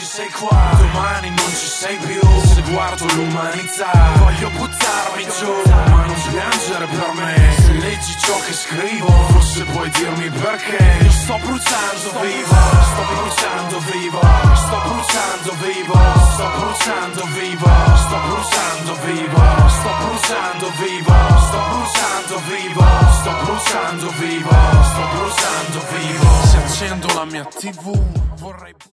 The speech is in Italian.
sei qua, domani non ci sei più. Se guardo l'umanità voglio buttarmi giù, ma non piangere per me. Se leggi ciò che scrivo forse puoi dirmi perché. Io sto bruciando vivo, sto bruciando vivo, sto bruciando vivo, sto bruciando vivo, sto bruciando vivo, sto bruciando vivo, sto bruciando vivo, sto bruciando vivo, sto bruciando vivo. Se accendo la mia TV vorrei